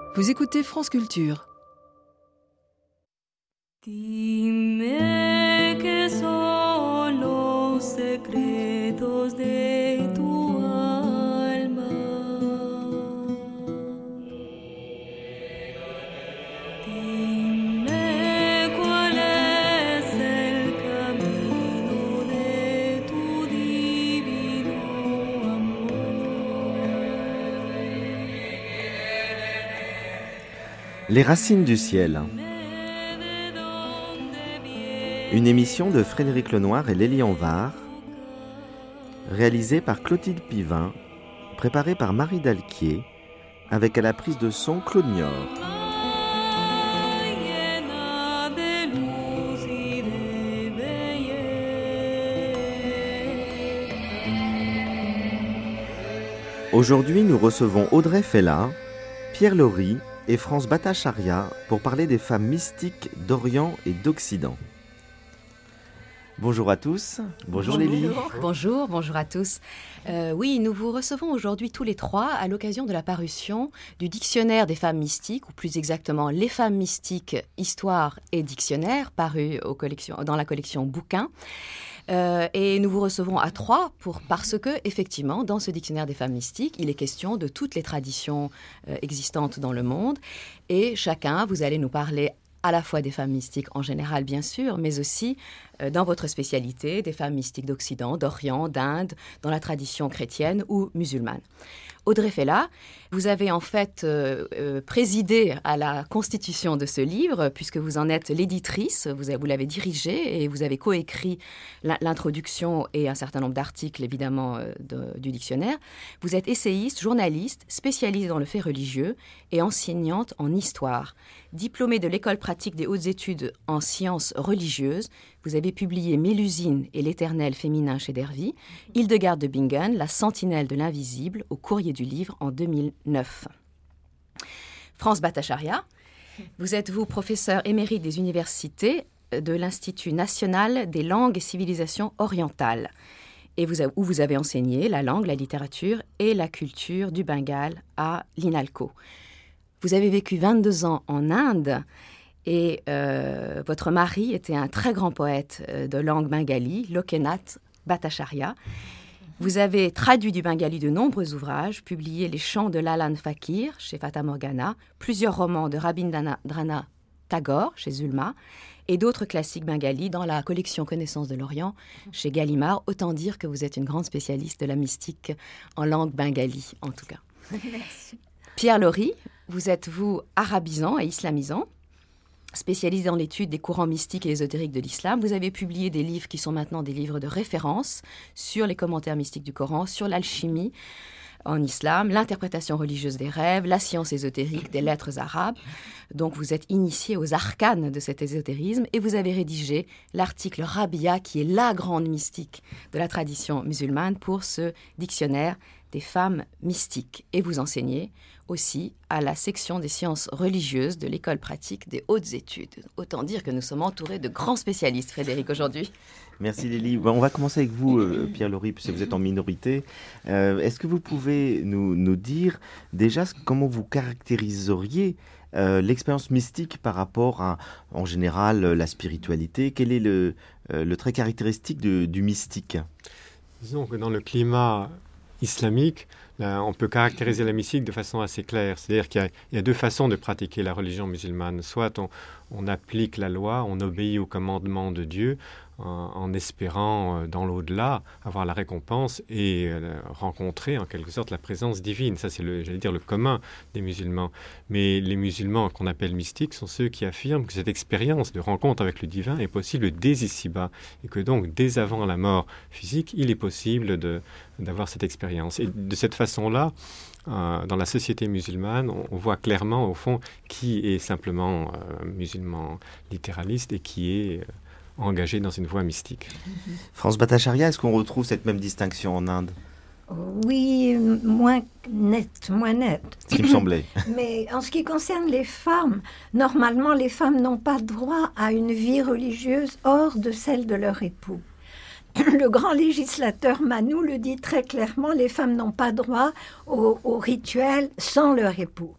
Vous écoutez France Culture. Dime que son los secretos de tu alma. Dime cuál es el camino de tu divino amor. Les racines du ciel. Une émission de Frédéric Lenoir et Lélie Anvar, réalisée par Clotilde Pivin, préparée par Marie Dalquier, avec à la prise de son Claude Niort. Aujourd'hui, nous recevons Audrey Fella, Pierre Laurie et France Bhattacharya pour parler des femmes mystiques d'Orient et d'Occident. Bonjour à tous. Bonjour Lélie. Bonjour à tous. Oui, nous vous recevons aujourd'hui tous les trois à l'occasion de la parution du Dictionnaire des femmes mystiques, ou plus exactement Les femmes mystiques, histoire et dictionnaire, paru dans la collection Bouquins. Et nous vous recevons à trois parce que, effectivement, dans ce dictionnaire des femmes mystiques, il est question de toutes les traditions existantes dans le monde. Et chacun, vous allez nous parler à la fois des femmes mystiques en général, bien sûr, mais aussi dans votre spécialité, des femmes mystiques d'Occident, d'Orient, d'Inde, dans la tradition chrétienne ou musulmane. Audrey Fella, vous avez en fait présidé à la constitution de ce livre, puisque vous en êtes l'éditrice, vous l'avez dirigé et vous avez coécrit l'introduction et un certain nombre d'articles, évidemment, du dictionnaire. Vous êtes essayiste, journaliste, spécialisée dans le fait religieux et enseignante en histoire. Diplômée de l'École pratique des hautes études en sciences religieuses, vous avez publié Mélusine et l'Éternel féminin chez Dervy, Hildegarde de Bingen, La sentinelle de l'invisible, au Courrier du Livre en 2009. France Bhattacharya, vous êtes professeur émérite des universités de l'Institut national des langues et civilisations orientales, et où vous avez enseigné la langue, la littérature et la culture du Bengale à l'INALCO. Vous avez vécu 22 ans en Inde et votre mari était un très grand poète de langue bengali, Loknath Bhattacharya. Vous avez traduit du bengali de nombreux ouvrages, publié Les chants de Lalan Fakir chez Fata Morgana, plusieurs romans de Rabindranath Tagore chez Zulma et d'autres classiques bengalis dans la collection Connaissances de l'Orient chez Gallimard. Autant dire que vous êtes une grande spécialiste de la mystique en langue bengali, en tout cas. Merci. Pierre Laurie, vous êtes arabisant et islamisant, spécialisé dans l'étude des courants mystiques et ésotériques de l'islam. Vous avez publié des livres qui sont maintenant des livres de référence sur les commentaires mystiques du Coran, sur l'alchimie en islam, l'interprétation religieuse des rêves, la science ésotérique des lettres arabes. Donc vous êtes initié aux arcanes de cet ésotérisme et vous avez rédigé l'article Rabia, qui est la grande mystique de la tradition musulmane, pour ce dictionnaire des femmes mystiques. Et vous enseignez aussi à la section des sciences religieuses de l'École pratique des hautes études. Autant dire que nous sommes entourés de grands spécialistes, Frédéric, aujourd'hui. Merci Lélie. On va commencer avec vous, Pierre Laurie, puisque vous êtes en minorité. Est-ce que vous pouvez nous dire déjà comment vous caractériseriez l'expérience mystique par rapport à, en général, la spiritualité? Quel est le trait caractéristique du mystique? Disons que dans le climat islamique, là, on peut caractériser la mystique de façon assez claire. C'est-à-dire qu'il y a deux façons de pratiquer la religion musulmane. Soit on applique la loi, on obéit aux commandements de Dieu en espérant dans l'au-delà avoir la récompense et rencontrer en quelque sorte la présence divine. Ça, c'est le commun des musulmans. Mais les musulmans qu'on appelle mystiques sont ceux qui affirment que cette expérience de rencontre avec le divin est possible dès ici-bas et que donc dès avant la mort physique, il est possible d'avoir cette expérience. Et de cette façon-là, dans la société musulmane, on voit clairement au fond qui est simplement musulman littéraliste et qui est engagé dans une voie mystique. France Bhattacharya, est-ce qu'on retrouve cette même distinction en Inde? Oui, moins net. Ce qui me semblait. Mais en ce qui concerne les femmes, normalement, les femmes n'ont pas droit à une vie religieuse hors de celle de leur époux. Le grand législateur Manu le dit très clairement, les femmes n'ont pas droit au rituel sans leur époux.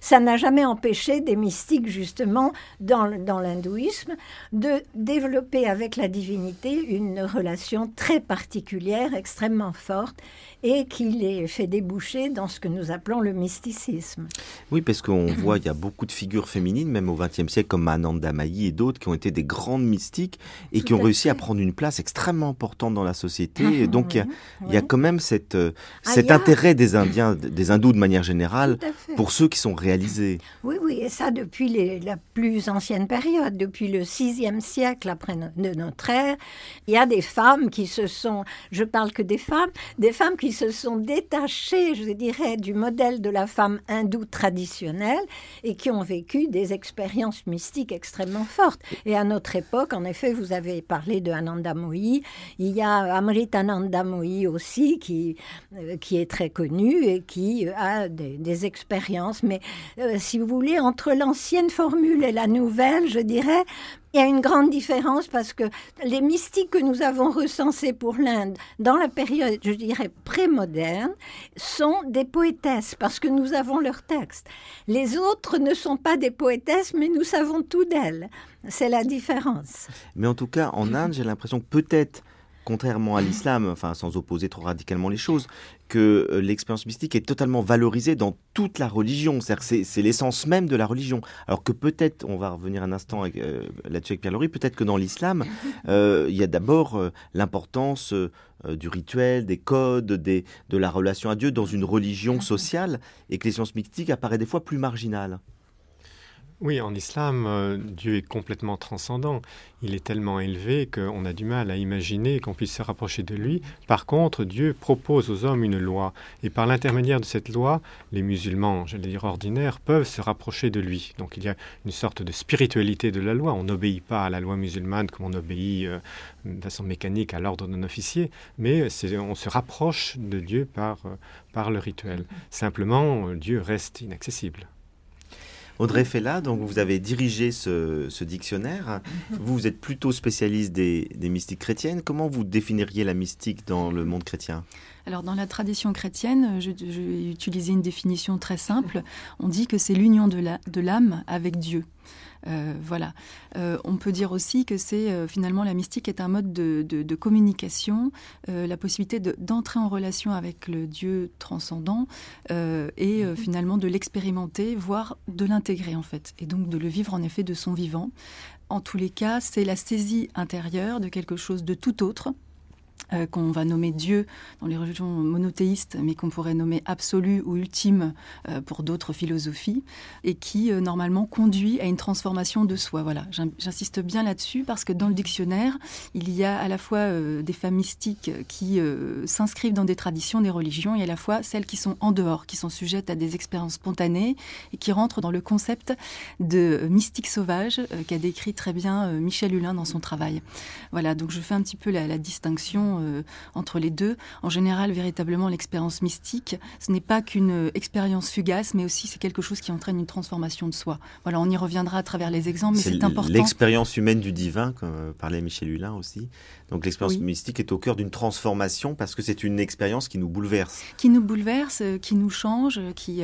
ça n'a jamais empêché des mystiques, justement, dans l'hindouisme, de développer avec la divinité une relation très particulière, extrêmement forte, et qui les fait déboucher dans ce que nous appelons le mysticisme. Oui, parce qu'on voit, il y a beaucoup de figures féminines, même au XXe siècle, comme Ananda Mayi et d'autres, qui ont été des grandes mystiques et qui ont réussi à prendre une place extrêmement importante dans la société. Et donc, il y a quand même cet intérêt des Indiens, des hindous de manière générale, pour ceux qui sont réalisés. Oui, et ça depuis la plus ancienne période, depuis le VIe siècle après de notre ère. Il y a des femmes qui se sont, je parle que des femmes qui se sont détachées, je dirais, du modèle de la femme hindoue traditionnelle et qui ont vécu des expériences mystiques extrêmement fortes. Et à notre époque, en effet, vous avez parlé de Ananda Moyi, il y a Amritananda Moyi aussi qui est très connu et qui a des expériences. Mais si vous voulez, entre l'ancienne formule et la nouvelle, je dirais, il y a une grande différence parce que les mystiques que nous avons recensés pour l'Inde dans la période, je dirais, prémoderne, sont des poétesses parce que nous avons leurs textes. Les autres ne sont pas des poétesses, mais nous savons tout d'elles. C'est la différence. Mais en tout cas, en Inde, j'ai l'impression que peut-être, contrairement à l'islam, enfin sans opposer trop radicalement les choses, que l'expérience mystique est totalement valorisée dans toute la religion. C'est-à-dire c'est l'essence même de la religion. Alors que peut-être, on va revenir un instant là-dessus avec Pierre Laury, peut-être que dans l'islam, il y a d'abord l'importance du rituel, des codes, de la relation à Dieu dans une religion sociale, et que l'expérience mystique apparaît des fois plus marginale. Oui, en islam, Dieu est complètement transcendant. Il est tellement élevé qu'on a du mal à imaginer qu'on puisse se rapprocher de lui. Par contre, Dieu propose aux hommes une loi. Et par l'intermédiaire de cette loi, les musulmans, j'allais dire ordinaires, peuvent se rapprocher de lui. Donc il y a une sorte de spiritualité de la loi. On n'obéit pas à la loi musulmane comme on obéit de façon mécanique à l'ordre d'un officier. Mais on se rapproche de Dieu par le rituel. Simplement, Dieu reste inaccessible. Audrey Fella, donc vous avez dirigé ce dictionnaire. Vous êtes plutôt spécialiste des mystiques chrétiennes. Comment vous définiriez la mystique dans le monde chrétien ? Alors, dans la tradition chrétienne, je vais utiliser une définition très simple. On dit que c'est l'union de l'âme avec Dieu. Voilà. On peut dire aussi que c'est finalement la mystique est un mode de communication, la possibilité d'entrer en relation avec le Dieu transcendant et finalement de l'expérimenter, voire de l'intégrer en fait, et donc de le vivre en effet de son vivant. En tous les cas, c'est la saisie intérieure de quelque chose de tout autre, qu'on va nommer Dieu dans les religions monothéistes, mais qu'on pourrait nommer absolu ou ultime pour d'autres philosophies, et qui normalement conduit à une transformation de soi. Voilà, j'insiste bien là-dessus parce que dans le dictionnaire, il y a à la fois des femmes mystiques qui s'inscrivent dans des traditions, des religions, et à la fois celles qui sont en dehors, qui sont sujettes à des expériences spontanées et qui rentrent dans le concept de mystique sauvage qu'a décrit très bien Michel Hulin dans son travail. Voilà, donc je fais un petit peu la distinction entre les deux. En général, véritablement, l'expérience mystique, ce n'est pas qu'une expérience fugace, mais aussi c'est quelque chose qui entraîne une transformation de soi. Voilà, on y reviendra à travers les exemples, mais c'est important. L'expérience humaine du divin, comme parlait Michel Hulin aussi. Donc l'expérience mystique est au cœur d'une transformation parce que c'est une expérience qui nous bouleverse. Qui nous bouleverse, qui nous change, qui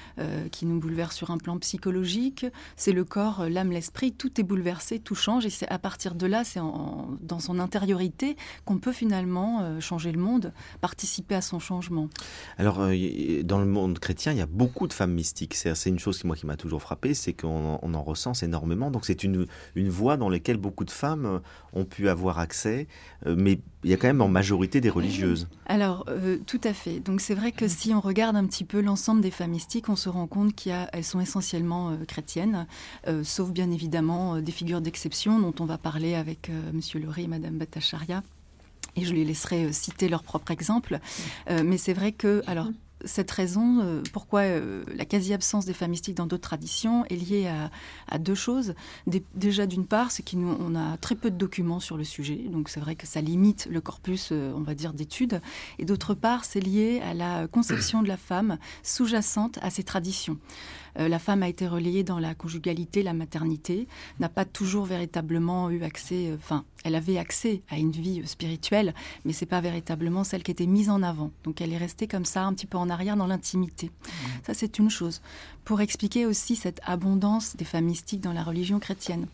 nous bouleverse sur un plan psychologique. C'est le corps, l'âme, l'esprit, tout est bouleversé, tout change, et c'est à partir de là, c'est dans son intériorité qu'on peut finalement changer le monde, participer à son changement. Alors, dans le monde chrétien, il y a beaucoup de femmes mystiques. C'est une chose qui m'a toujours frappé, c'est qu'on en recense énormément. Donc, c'est une voie dans laquelle beaucoup de femmes ont pu avoir accès, mais il y a quand même en majorité des religieuses. Alors, tout à fait. Donc, c'est vrai que si on regarde un petit peu l'ensemble des femmes mystiques, on se rend compte qu'elles sont essentiellement chrétiennes, sauf bien évidemment des figures d'exception dont on va parler avec Monsieur Laury et Madame Bhattacharya. Et je les laisserai citer leur propre exemple. Mais c'est vrai que, alors, cette raison, pourquoi la quasi-absence des femmes mystiques dans d'autres traditions est liée à deux choses. Déjà, d'une part, c'est qu'on a très peu de documents sur le sujet. Donc, c'est vrai que ça limite le corpus, on va dire, d'études. Et d'autre part, c'est lié à la conception de la femme sous-jacente à ces traditions. La femme a été relayée dans la conjugalité, la maternité, n'a pas toujours véritablement eu accès, elle avait accès à une vie spirituelle, mais c'est pas véritablement celle qui était mise en avant. Donc elle est restée comme ça, un petit peu en arrière dans l'intimité. Ça, c'est une chose. Pour expliquer aussi cette abondance des femmes mystiques dans la religion chrétienne.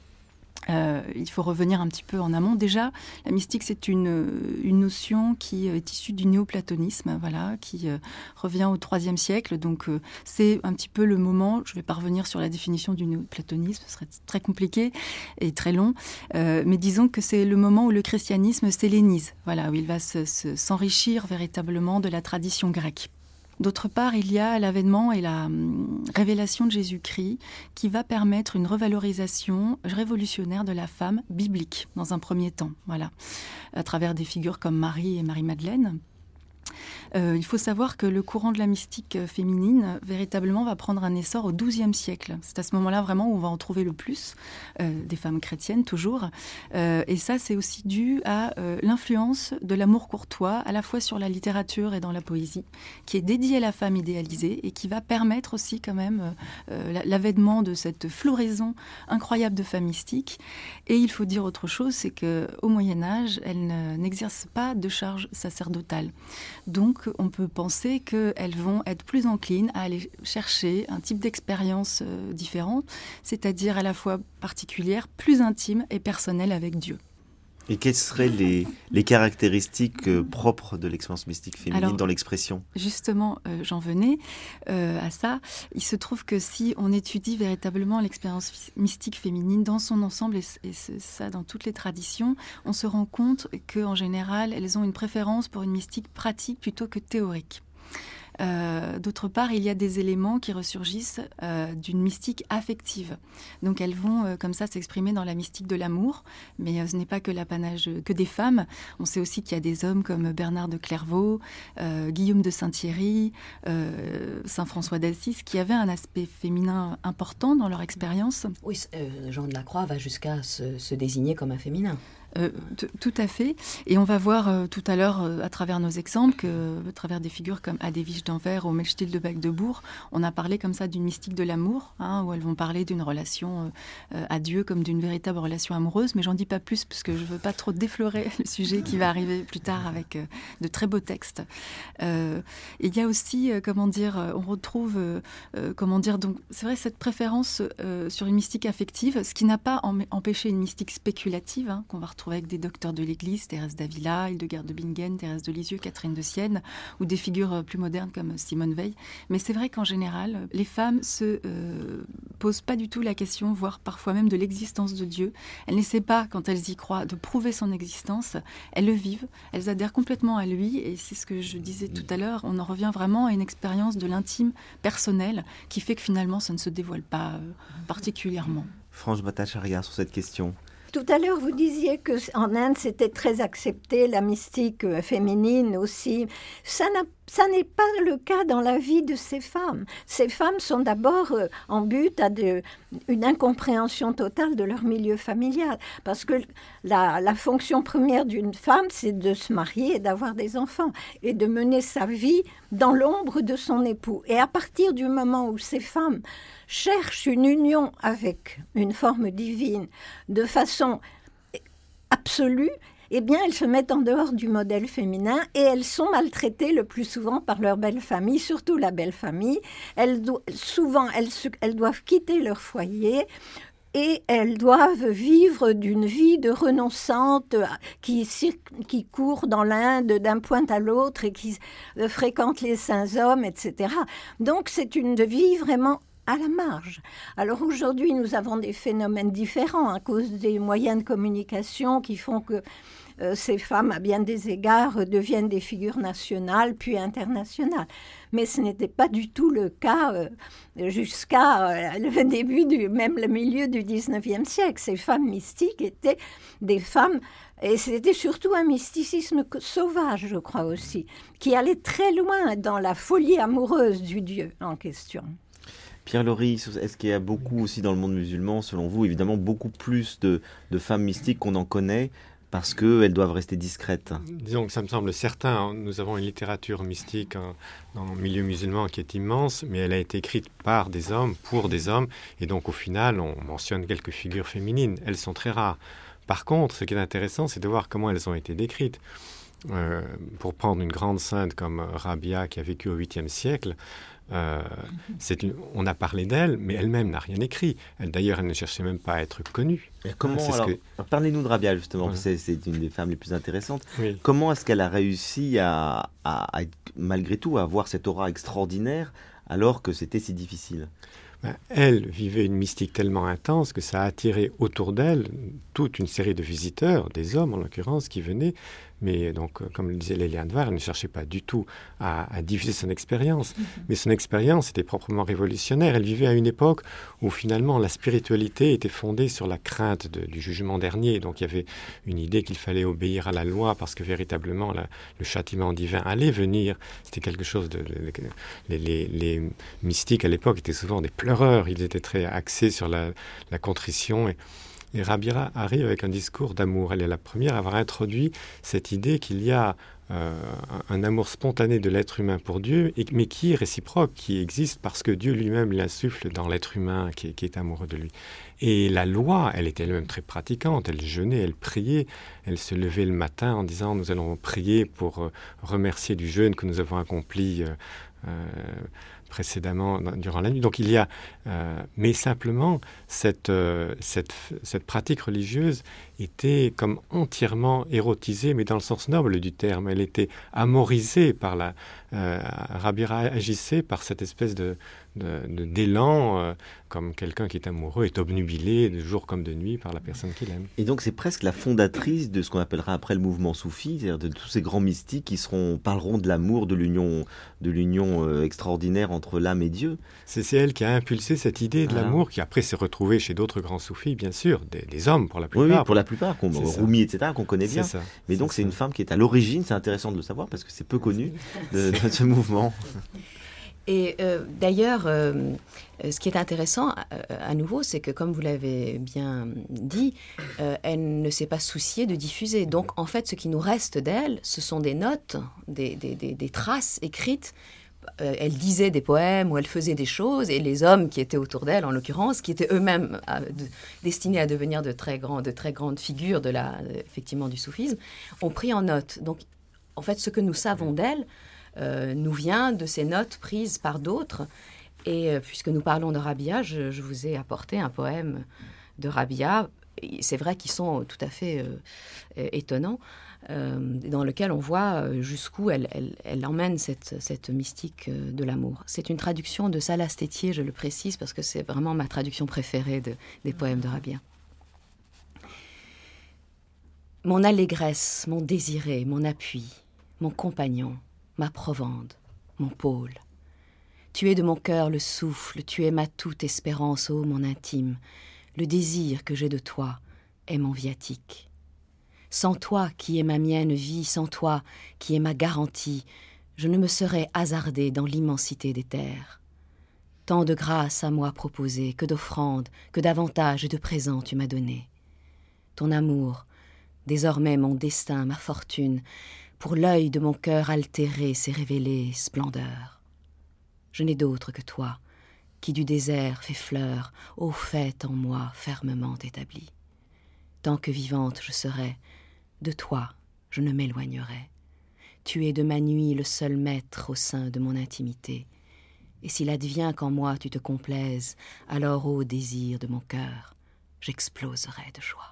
Il faut revenir un petit peu en amont. Déjà, la mystique, c'est une notion qui est issue du néoplatonisme, voilà, qui revient au IIIe siècle. Donc, c'est un petit peu le moment, je ne vais pas revenir sur la définition du néoplatonisme, ce serait très compliqué et très long, mais disons que c'est le moment où le christianisme s'hellénise, voilà, où il va s'enrichir véritablement de la tradition grecque. D'autre part, il y a l'avènement et la révélation de Jésus-Christ qui va permettre une revalorisation révolutionnaire de la femme biblique dans un premier temps, voilà, à travers des figures comme Marie et Marie-Madeleine. Il faut savoir que le courant de la mystique féminine, véritablement, va prendre un essor au XIIe siècle. C'est à ce moment-là, vraiment, où on va en trouver le plus, des femmes chrétiennes, toujours. Et ça, c'est aussi dû à l'influence de l'amour courtois, à la fois sur la littérature et dans la poésie, qui est dédiée à la femme idéalisée et qui va permettre aussi, quand même, l'avènement de cette floraison incroyable de femmes mystiques. Et il faut dire autre chose, c'est qu'au Moyen-Âge, elles n'exercent pas de charge sacerdotale. Donc, on peut penser qu'elles vont être plus enclines à aller chercher un type d'expérience différente, c'est-à-dire à la fois particulière, plus intime et personnelle avec Dieu. Et quelles seraient les caractéristiques propres de l'expérience mystique féminine dans l'expression ? Justement, j'en venais à ça. Il se trouve que si on étudie véritablement l'expérience mystique féminine dans son ensemble, et ça dans toutes les traditions, on se rend compte qu'en général, elles ont une préférence pour une mystique pratique plutôt que théorique. D'autre part, il y a des éléments qui ressurgissent d'une mystique affective. Donc elles vont comme ça s'exprimer dans la mystique de l'amour, mais ce n'est pas que l'apanage que des femmes. On sait aussi qu'il y a des hommes comme Bernard de Clairvaux, Guillaume de Saint-Thierry, Saint François d'Assise, qui avaient un aspect féminin important dans leur expérience. Oui, Jean de la Croix va jusqu'à se désigner comme un féminin. Tout à fait. Et on va voir tout à l'heure, à travers nos exemples, à travers des figures comme Adévige d'Anvers ou Melchtil de Bagdebourg, on a parlé comme ça d'une mystique de l'amour, où elles vont parler d'une relation à Dieu comme d'une véritable relation amoureuse. Mais j'en dis pas plus parce que je veux pas trop déflorer le sujet qui va arriver plus tard avec de très beaux textes. Il y a aussi, on retrouve, donc c'est vrai cette préférence sur une mystique affective, ce qui n'a pas empêché une mystique spéculative, qu'on va retrouver avec des docteurs de l'Église, Thérèse d'Avila, Hildegard de Bingen, Thérèse de Lisieux, Catherine de Sienne, ou des figures plus modernes comme Simone Weil. Mais c'est vrai qu'en général, les femmes se posent pas du tout la question, voire parfois même de l'existence de Dieu. Elles n'essaient pas, quand elles y croient, de prouver son existence. Elles le vivent, elles adhèrent complètement à lui, et c'est ce que je disais tout à l'heure, on en revient vraiment à une expérience de l'intime personnel qui fait que finalement ça ne se dévoile pas particulièrement. Franche Bhattacharya sur cette question. Tout à l'heure, vous disiez qu'en Inde, c'était très accepté, la mystique féminine aussi. Ça n'est pas le cas dans la vie de ces femmes. Ces femmes sont d'abord en but à une incompréhension totale de leur milieu familial. Parce que la fonction première d'une femme, c'est de se marier et d'avoir des enfants et de mener sa vie dans l'ombre de son époux. Et à partir du moment où ces femmes cherchent une union avec une forme divine de façon absolue, eh bien, elles se mettent en dehors du modèle féminin et elles sont maltraitées le plus souvent par leur belle famille, surtout la belle famille. Elles doivent quitter leur foyer et elles doivent vivre d'une vie de renonçante qui court dans l'Inde d'un point à l'autre et qui fréquente les saints hommes, etc. Donc, c'est une vie vraiment à la marge. Alors aujourd'hui, nous avons des phénomènes différents à cause des moyens de communication qui font que ces femmes, à bien des égards, deviennent des figures nationales puis internationales. Mais ce n'était pas du tout le cas jusqu'à le début, même le milieu du 19e siècle. Ces femmes mystiques étaient des femmes, et c'était surtout un mysticisme sauvage, je crois aussi, qui allait très loin dans la folie amoureuse du Dieu en question. Pierre-Laury, est-ce qu'il y a beaucoup aussi dans le monde musulman, selon vous, évidemment beaucoup plus de femmes mystiques qu'on en connaît parce qu'elles doivent rester discrètes. Disons que ça me semble certain. Nous avons une littérature mystique dans le milieu musulman qui est immense, mais elle a été écrite par des hommes, pour des hommes, et donc au final, on mentionne quelques figures féminines. Elles sont très rares. Par contre, ce qui est intéressant, c'est de voir comment elles ont été décrites. Pour prendre une grande sainte comme Rabia, qui a vécu au 8e siècle, on a parlé d'elle, mais elle-même n'a rien écrit. D'ailleurs, elle ne cherchait même pas à être connue. Et comment, alors, parlez-nous de Rabia, justement, Voilà. c'est une des femmes les plus intéressantes. Oui. Comment est-ce qu'elle a réussi malgré tout, à avoir cette aura extraordinaire alors que c'était si difficile? Elle vivait une mystique tellement intense que ça a attiré autour d'elle toute une série de visiteurs, des hommes en l'occurrence, qui venaient. Mais donc, comme le disait Léliane Var, elle ne cherchait pas du tout à diffuser son expérience. Mais son expérience était proprement révolutionnaire. Elle vivait à une époque où finalement la spiritualité était fondée sur la crainte du jugement dernier. Donc il y avait une idée qu'il fallait obéir à la loi parce que véritablement le châtiment divin allait venir. C'était quelque chose les mystiques à l'époque étaient souvent des pleureurs. Ils étaient très axés sur la contrition. Et Rabia arrive avec un discours d'amour. Elle est la première à avoir introduit cette idée qu'il y a un amour spontané de l'être humain pour Dieu, mais qui est réciproque, qui existe parce que Dieu lui-même l'insuffle dans l'être humain qui est amoureux de lui. Et la loi, elle était elle-même très pratiquante. Elle jeûnait, elle priait, elle se levait le matin en disant « Nous allons prier pour remercier du jeûne que nous avons accompli précédemment durant la nuit. » Donc il y a, mais simplement, cette pratique religieuse était comme entièrement érotisée, mais dans le sens noble du terme. Elle était amorisée par Rabia agissait par cette espèce d'élan, comme quelqu'un qui est amoureux est obnubilé de jour comme de nuit par la personne qu'il aime. Et donc c'est presque la fondatrice de ce qu'on appellera après le mouvement soufi, c'est-à-dire de tous ces grands mystiques qui parleront de l'amour, de l'union extraordinaire entre l'âme et Dieu. C'est elle qui a impulsé cette idée de l'amour, qui après s'est retrouvée chez d'autres grands soufis, bien sûr, des hommes pour la plupart. Oui, pour la plupart, Rumi, etc., qu'on connaît bien. Ça. Mais donc c'est une femme qui est à l'origine, c'est intéressant de le savoir parce que c'est peu connu de ce mouvement. Et d'ailleurs, ce qui est intéressant à nouveau, c'est que comme vous l'avez bien dit, elle ne s'est pas souciée de diffuser. Donc en fait, ce qui nous reste d'elle, ce sont des notes, des traces écrites. Elle disait des poèmes ou elle faisait des choses, et les hommes qui étaient autour d'elle, en l'occurrence, qui étaient eux-mêmes destinés à devenir de très grandes figures effectivement du soufisme, ont pris en note. Donc en fait, ce que nous savons d'elle nous vient de ces notes prises par d'autres. Et puisque nous parlons de Rabia, je vous ai apporté un poème de Rabia. C'est vrai qu'ils sont tout à fait étonnants, dans lequel on voit jusqu'où elle emmène cette mystique de l'amour. C'est une traduction de Salas Tétier, je le précise, parce que c'est vraiment ma traduction préférée des poèmes de Rabia. Mon allégresse, mon désiré, mon appui, mon compagnon, ma provende, mon pôle. Tu es de mon cœur le souffle, tu es ma toute espérance, ô mon intime. Le désir que j'ai de toi est mon viatique. Sans toi qui est ma mienne vie, sans toi qui est ma garantie, je ne me serais hasardée dans l'immensité des terres. Tant de grâces à moi proposées, que d'offrandes, que d'avantages et de présents tu m'as donné. Ton amour, désormais mon destin, ma fortune, pour l'œil de mon cœur altéré s'est révélé splendeur. Je n'ai d'autre que toi, qui du désert fait fleur, ô fait en moi fermement établie. Tant que vivante je serai, de toi je ne m'éloignerai. Tu es de ma nuit le seul maître au sein de mon intimité. Et s'il advient qu'en moi tu te complaises, alors ô désir de mon cœur, j'exploserai de joie.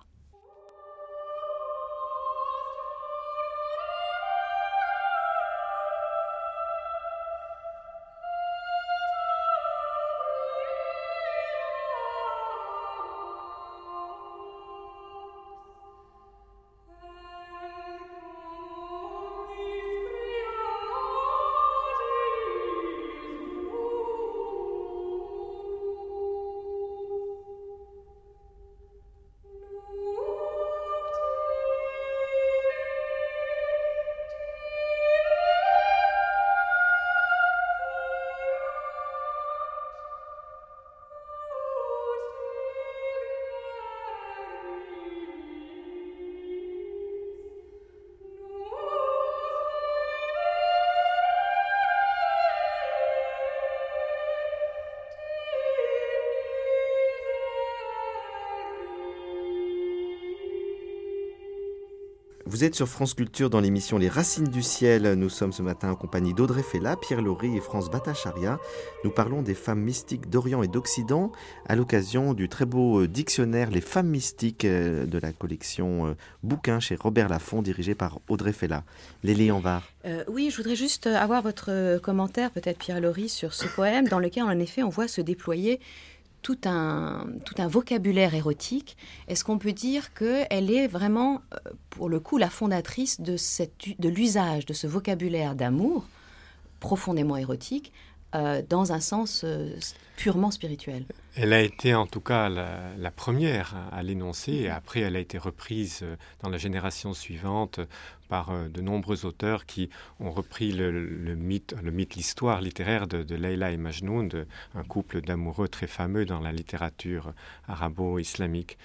Vous êtes sur France Culture dans l'émission Les Racines du Ciel. Nous sommes ce matin en compagnie d'Audrey Fella, Pierre Laury et France Bhattacharya. Nous parlons des femmes mystiques d'Orient et d'Occident à l'occasion du très beau dictionnaire Les femmes mystiques de la collection bouquins chez Robert Laffont dirigé par Audrey Fella. Lélie Anvar. Oui, je voudrais juste avoir votre commentaire, peut-être Pierre Laury, sur ce poème dans lequel en effet on voit se déployer tout un vocabulaire érotique. Est-ce qu'on peut dire qu'elle est vraiment, pour le coup, la fondatrice de l'usage de ce vocabulaire d'amour profondément érotique dans un sens purement spirituel? Elle a été en tout cas la première à l'énoncer, et après elle a été reprise dans la génération suivante par de nombreux auteurs qui ont repris le mythe, l'histoire littéraire de Leïla et Majnoun, un couple d'amoureux très fameux dans la littérature arabo-islamique.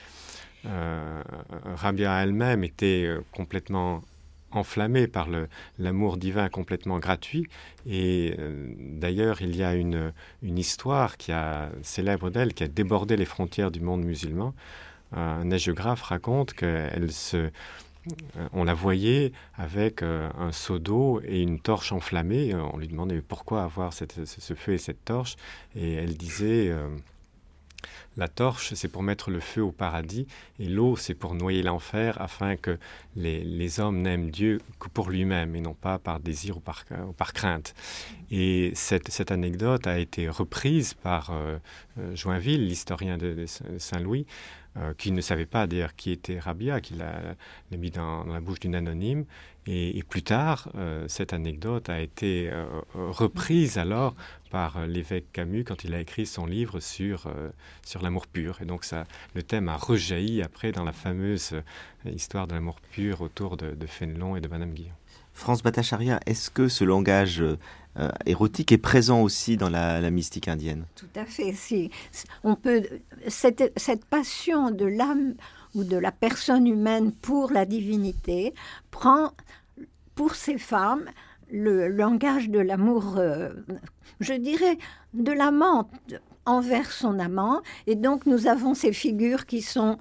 Rabia elle-même était complètement enflammée par l'amour divin complètement gratuit. Et d'ailleurs, il y a une histoire célèbre d'elle qui a débordé les frontières du monde musulman. Un hagiographe raconte on la voyait avec un seau d'eau et une torche enflammée. On lui demandait pourquoi avoir ce feu et cette torche. Et elle disait... La torche, c'est pour mettre le feu au paradis, et l'eau, c'est pour noyer l'enfer, afin que les hommes n'aiment Dieu que pour lui-même, et non pas par désir ou par crainte. Et cette anecdote a été reprise par Joinville, l'historien de Saint-Louis, qui ne savait pas d'ailleurs qui était Rabia, qui l'a mis dans la bouche d'une anonyme. Et plus tard, cette anecdote a été reprise alors par l'évêque Camus quand il a écrit son livre sur l'amour pur. Et donc le thème a rejailli après dans la fameuse histoire de l'amour pur autour de Fénelon et de Madame Guillon. France Bhattacharya, est-ce que ce langage érotique est présent aussi dans la mystique indienne? Tout à fait. Cette passion de l'âme ou de la personne humaine pour la divinité prend pour ces femmes le langage de l'amour, je dirais, de l'amant envers son amant. Et donc nous avons ces figures qui sont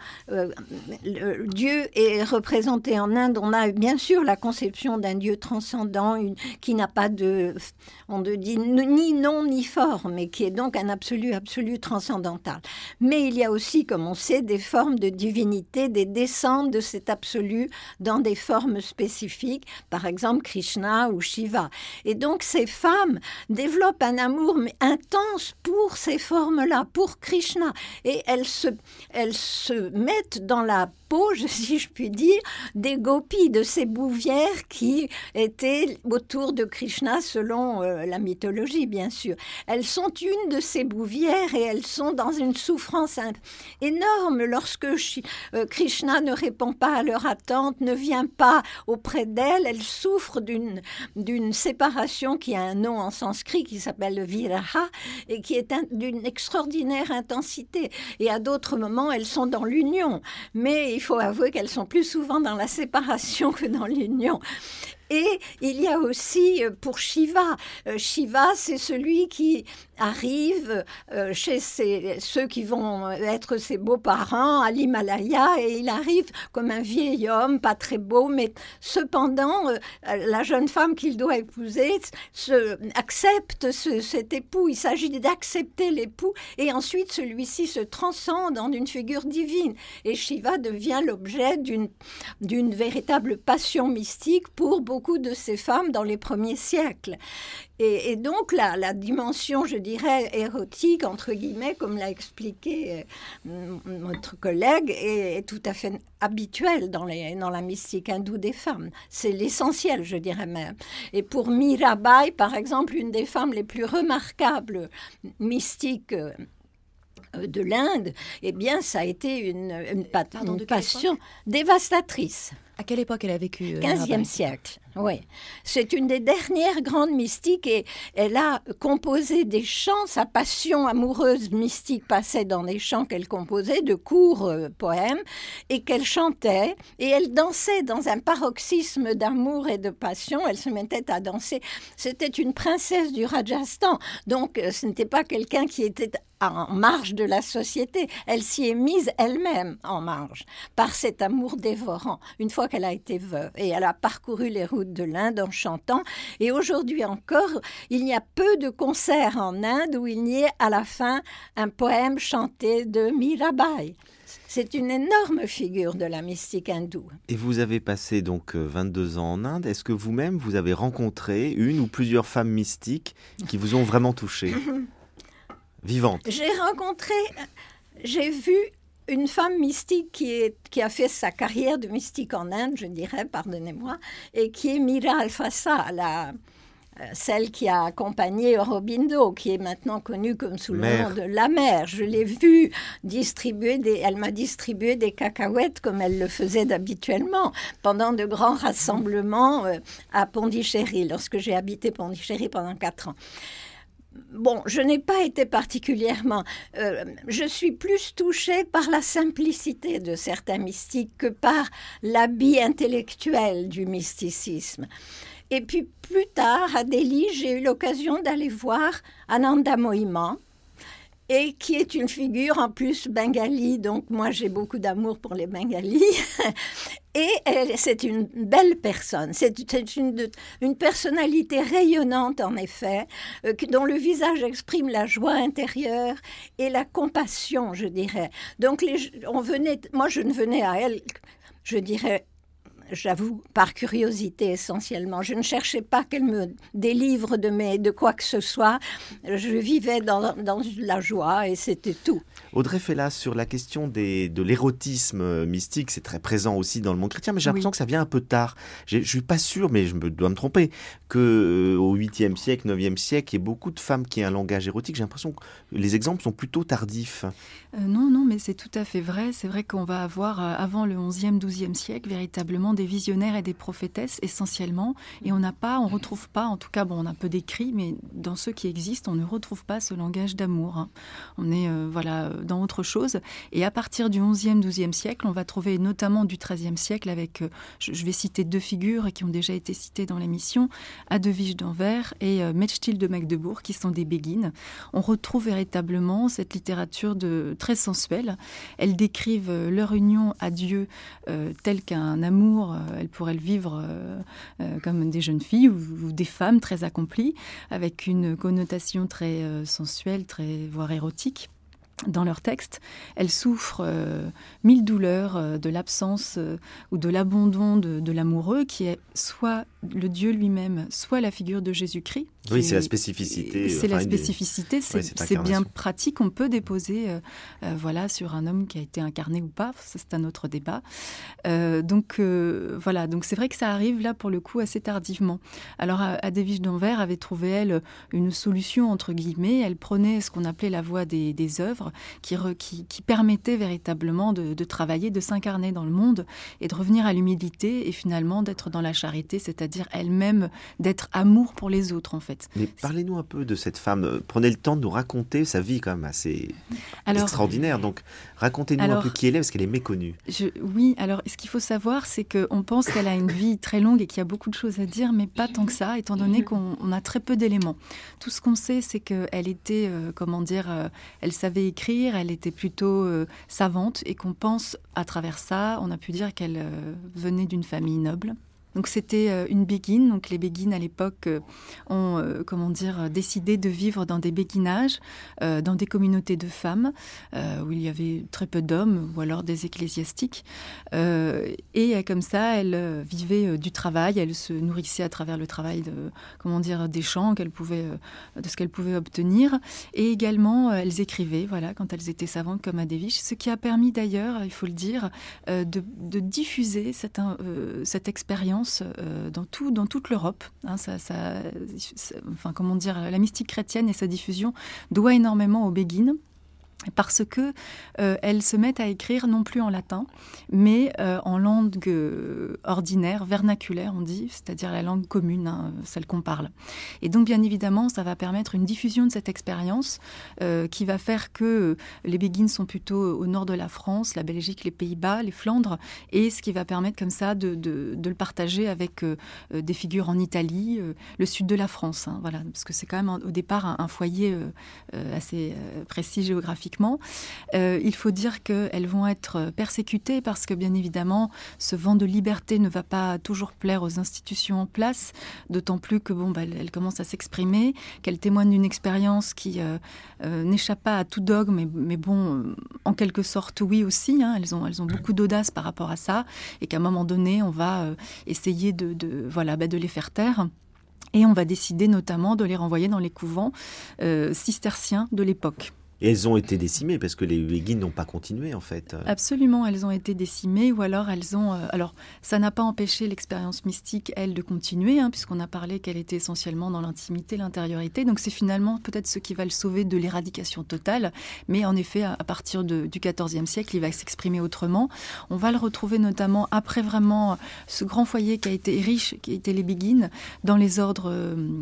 Dieu est représenté en Inde. On a bien sûr la conception d'un Dieu transcendant qui n'a pas on dit ni nom ni forme, et qui est donc un absolu transcendantal. Mais il y a aussi, comme on sait, des formes de divinité, des descentes de cet absolu dans des formes spécifiques, par exemple Krishna ou Shiva. Et donc ces femmes développent un amour intense pour ces formes-là, pour Krishna. Et elles se mettent dans la peau, si je puis dire, des gopis, de ces bouvières qui étaient autour de Krishna selon la mythologie, bien sûr. Elles sont une de ces bouvières et elles sont dans une souffrance énorme lorsque Krishna ne répond pas à leur attente, ne vient pas auprès d'elles. Elles souffrent d'une séparation qui a un nom en sanskrit qui s'appelle le viraha et qui est d'une extraordinaire intensité. Et à d'autres moments, elles sont dans l'union. Mais il faut avouer qu'elles sont plus souvent dans la séparation que dans l'union. Et il y a aussi pour Shiva. Shiva, c'est celui qui arrive chez ceux qui vont être ses beaux-parents à l'Himalaya, et il arrive comme un vieil homme, pas très beau, mais cependant, la jeune femme qu'il doit épouser accepte cet époux. Il s'agit d'accepter l'époux, et ensuite celui-ci se transcende en une figure divine. Et Shiva devient l'objet d'une véritable passion mystique pour beaucoup de ces femmes dans les premiers siècles. Et donc la dimension, je dirais, érotique, entre guillemets, comme l'a expliqué notre collègue, est tout à fait habituelle dans la mystique hindoue des femmes. C'est l'essentiel, je dirais même. Et pour Mirabai, par exemple, une des femmes les plus remarquables mystiques de l'Inde, eh bien, ça a été une passion dévastatrice. À quelle époque elle a vécu 15e siècle, oui. C'est une des dernières grandes mystiques et elle a composé des chants. Sa passion amoureuse mystique passait dans des chants qu'elle composait, de courts poèmes, et qu'elle chantait. Et elle dansait dans un paroxysme d'amour et de passion. Elle se mettait à danser. C'était une princesse du Rajasthan. Donc, ce n'était pas quelqu'un qui était en marge de la société. Elle s'y est mise elle-même en marge par cet amour dévorant. Une fois fois qu'elle a été veuve. Et elle a parcouru les routes de l'Inde en chantant. Et aujourd'hui encore, il y a peu de concerts en Inde où il n'y ait à la fin un poème chanté de Mirabai. C'est une énorme figure de la mystique hindoue. Et vous avez passé donc 22 ans en Inde. Est-ce que vous-même, vous avez rencontré une ou plusieurs femmes mystiques qui vous ont vraiment touché, vivantes? J'ai vu une femme mystique qui a fait sa carrière de mystique en Inde, je dirais, pardonnez-moi, et qui est Mira Alfassa, celle qui a accompagné Aurobindo, qui est maintenant connue comme sous le nom de la mère. Je l'ai vue elle m'a distribué des cacahuètes comme elle le faisait habituellement pendant de grands rassemblements à Pondichéry, lorsque j'ai habité Pondichéry pendant 4 ans. Bon, je n'ai pas été particulièrement... je suis plus touchée par la simplicité de certains mystiques que par l'habit intellectuel du mysticisme. Et puis plus tard, à Delhi, j'ai eu l'occasion d'aller voir Ananda Mohiman, et qui est une figure en plus bengali, donc moi j'ai beaucoup d'amour pour les bengalis. Et c'est une belle personne, c'est une personnalité rayonnante en effet, dont le visage exprime la joie intérieure et la compassion, je dirais. Donc moi je ne venais à elle, je dirais, j'avoue, par curiosité essentiellement. Je ne cherchais pas qu'elle me délivre de quoi que ce soit. Je vivais dans la joie et c'était tout. Audrey Fellas, sur la question de l'érotisme mystique, c'est très présent aussi dans le monde chrétien, mais j'ai l'impression que ça vient un peu tard. Je ne suis pas sûr, mais je dois me tromper, qu'au 8e siècle, 9e siècle, il y a beaucoup de femmes qui ont un langage érotique. J'ai l'impression que les exemples sont plutôt tardifs. Non, mais c'est tout à fait vrai. C'est vrai qu'on va avoir, avant le 11e, 12e siècle, véritablement des visionnaires et des prophétesses essentiellement, et on retrouve pas, en tout cas, on a peu d'écrits, mais dans ceux qui existent, on ne retrouve pas ce langage d'amour. Hein. On est dans autre chose. Et à partir du 11e, 12e siècle, on va trouver notamment du 13e siècle avec, je vais citer 2 figures qui ont déjà été citées dans l'émission, Adewiges d'Anvers et Mechtilde de Magdebourg, qui sont des béguines. On retrouve véritablement cette littérature très sensuelle. Elles décrivent leur union à Dieu tel qu'un amour. Elles pourraient le vivre comme des jeunes filles ou des femmes très accomplies, avec une connotation très sensuelle, voire érotique. Dans leur texte, elles souffrent 1000 douleurs de l'absence ou de l'abandon de l'amoureux, qui est soit le Dieu lui-même, soit la figure de Jésus-Christ. Oui, c'est la spécificité. C'est bien pratique. On peut déposer sur un homme qui a été incarné ou pas. Ça, c'est un autre débat. Donc c'est vrai que ça arrive là, pour le coup, assez tardivement. Alors, Adewiges d'Anvers avait trouvé, elle, une solution, entre guillemets. Elle prenait ce qu'on appelait la voie des œuvres, qui permettait véritablement de travailler, de s'incarner dans le monde et de revenir à l'humilité et finalement d'être dans la charité, c'est-à-dire elle-même d'être amour pour les autres, en fait. Mais parlez-nous un peu de cette femme. Prenez le temps de nous raconter sa vie quand même assez extraordinaire. Donc racontez-nous un peu qui elle est, parce qu'elle est méconnue. Oui, alors ce qu'il faut savoir, c'est qu'on pense qu'elle a une vie très longue et qu'il y a beaucoup de choses à dire, mais pas tant que ça, étant donné qu'on a très peu d'éléments. Tout ce qu'on sait, c'est qu'elle était, elle savait écrire, elle était plutôt savante, et qu'on pense, à travers ça, on a pu dire qu'elle venait d'une famille noble. Donc c'était une béguine. Donc les béguines à l'époque ont décidé de vivre dans des béguinages, dans des communautés de femmes où il y avait très peu d'hommes ou alors des ecclésiastiques. Et comme ça, elle vivait du travail. Elle se nourrissait à travers le travail des champs de ce qu'elle pouvait obtenir. Et également, elles écrivaient, quand elles étaient savantes comme Adewiges, ce qui a permis d'ailleurs, il faut le dire, de diffuser cette expérience dans toute l'Europe. Hein, la mystique chrétienne et sa diffusion doit énormément aux béguines. Parce que elles se mettent à écrire non plus en latin, mais en langue ordinaire, vernaculaire, on dit, c'est-à-dire la langue commune, celle qu'on parle. Et donc, bien évidemment, ça va permettre une diffusion de cette expérience qui va faire que les béguines sont plutôt au nord de la France, la Belgique, les Pays-Bas, les Flandres, et ce qui va permettre comme ça de le partager avec des figures en Italie, le sud de la France, parce que c'est quand même au départ un foyer assez précis géographiquement. spécifiquement. Il faut dire qu'elles vont être persécutées parce que, bien évidemment, ce vent de liberté ne va pas toujours plaire aux institutions en place, d'autant plus que elles commencent à s'exprimer, qu'elles témoignent d'une expérience qui n'échappe pas à tout dogme, mais en quelque sorte, oui aussi. Elles ont beaucoup d'audace par rapport à ça, et qu'à un moment donné, on va essayer de les faire taire. Et on va décider notamment de les renvoyer dans les couvents cisterciens de l'époque. Et elles ont été décimées parce que les béguines n'ont pas continué en fait. Absolument, elles ont été décimées ou alors elles ont... alors, ça n'a pas empêché l'expérience mystique, elle, de continuer, puisqu'on a parlé qu'elle était essentiellement dans l'intimité, l'intériorité. Donc c'est finalement peut-être ce qui va le sauver de l'éradication totale. Mais en effet, à partir du XIVe siècle, il va s'exprimer autrement. On va le retrouver notamment après vraiment ce grand foyer qui a été riche, qui a été les béguines, dans les ordres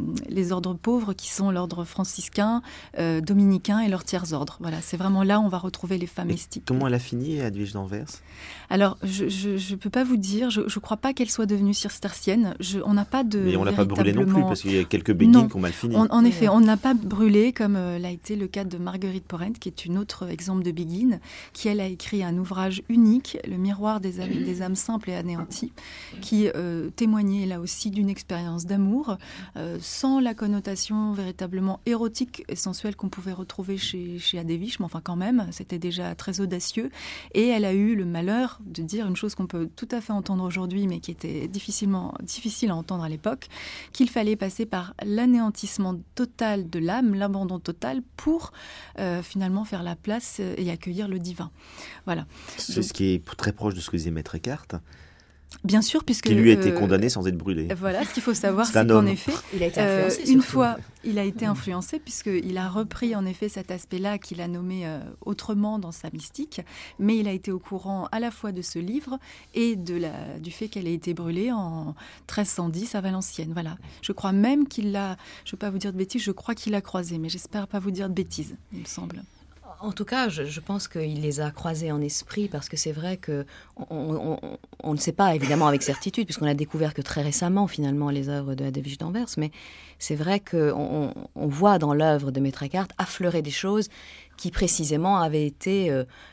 pauvres qui sont l'ordre franciscain, dominicain et leur tiers ordre. Voilà, c'est vraiment là où on va retrouver les femmes mystiques. Comment elle a fini, Edwige d'Anvers ? Alors, je ne peux pas vous dire. Je ne crois pas qu'elle soit devenue cistercienne. On n'a pas de. Mais on ne l'a pas brûlée non plus, parce qu'il y a quelques béguines qui ont mal fini. En effet, on ne l'a pas brûlée, comme l'a été le cas de Marguerite Porrent, qui est une autre exemple de béguine, qui, elle, a écrit un ouvrage unique, Le miroir des âmes simples et anéanties, qui témoignait là aussi d'une expérience d'amour, sans la connotation véritablement érotique et sensuelle qu'on pouvait retrouver chez Hadewijch, mais enfin quand même, c'était déjà très audacieux. Et elle a eu le malheur de dire une chose qu'on peut tout à fait entendre aujourd'hui, mais qui était difficile à entendre à l'époque, qu'il fallait passer par l'anéantissement total de l'âme, l'abandon total, pour finalement faire la place et accueillir le divin. Voilà. C'est ce qui est très proche de ce que disait Maître Eckhart. Bien sûr, puisque... Qui lui a été condamné sans être brûlé. Voilà, ce qu'il faut savoir, c'est qu'en effet, il a été influencé, une fois, il a été influencé, puisqu'il a repris en effet cet aspect-là qu'il a nommé autrement dans sa mystique, mais il a été au courant à la fois de ce livre et du fait qu'elle ait été brûlée en 1310 à Valenciennes. Voilà. Je crois même qu'il l'a, je ne veux pas vous dire de bêtises, je crois qu'il l'a croisée, mais j'espère pas vous dire de bêtises, il me semble. En tout cas, je pense qu'il les a croisés en esprit, parce que c'est vrai qu'on ne sait pas évidemment avec certitude, puisqu'on a découvert que très récemment finalement les œuvres de Hadewijch d'Anvers, mais c'est vrai qu'on voit dans l'œuvre de Maître Eckhart affleurer des choses qui précisément avaient été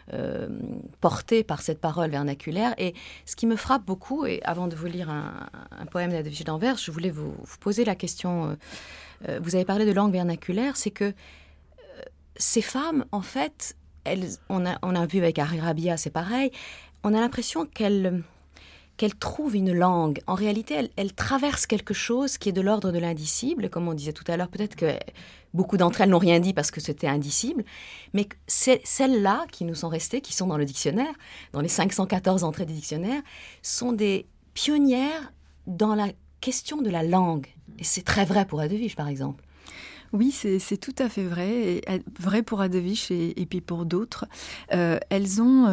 portées par cette parole vernaculaire. Et ce qui me frappe beaucoup, et avant de vous lire un poème d'Hadewijch d'Anvers, je voulais vous poser la question, vous avez parlé de langue vernaculaire, c'est que ces femmes, en fait, on a vu avec Arabia, c'est pareil, on a l'impression qu'elles trouvent une langue. En réalité, elles traversent quelque chose qui est de l'ordre de l'indicible, comme on disait tout à l'heure. Peut-être que beaucoup d'entre elles n'ont rien dit parce que c'était indicible, mais celles-là qui nous sont restées, qui sont dans le dictionnaire, dans les 514 entrées du dictionnaire, sont des pionnières dans la question de la langue. Et c'est très vrai pour Hadewijch, par exemple. Oui, c'est tout à fait vrai, et vrai pour Hadewijch et puis pour d'autres. Elles ont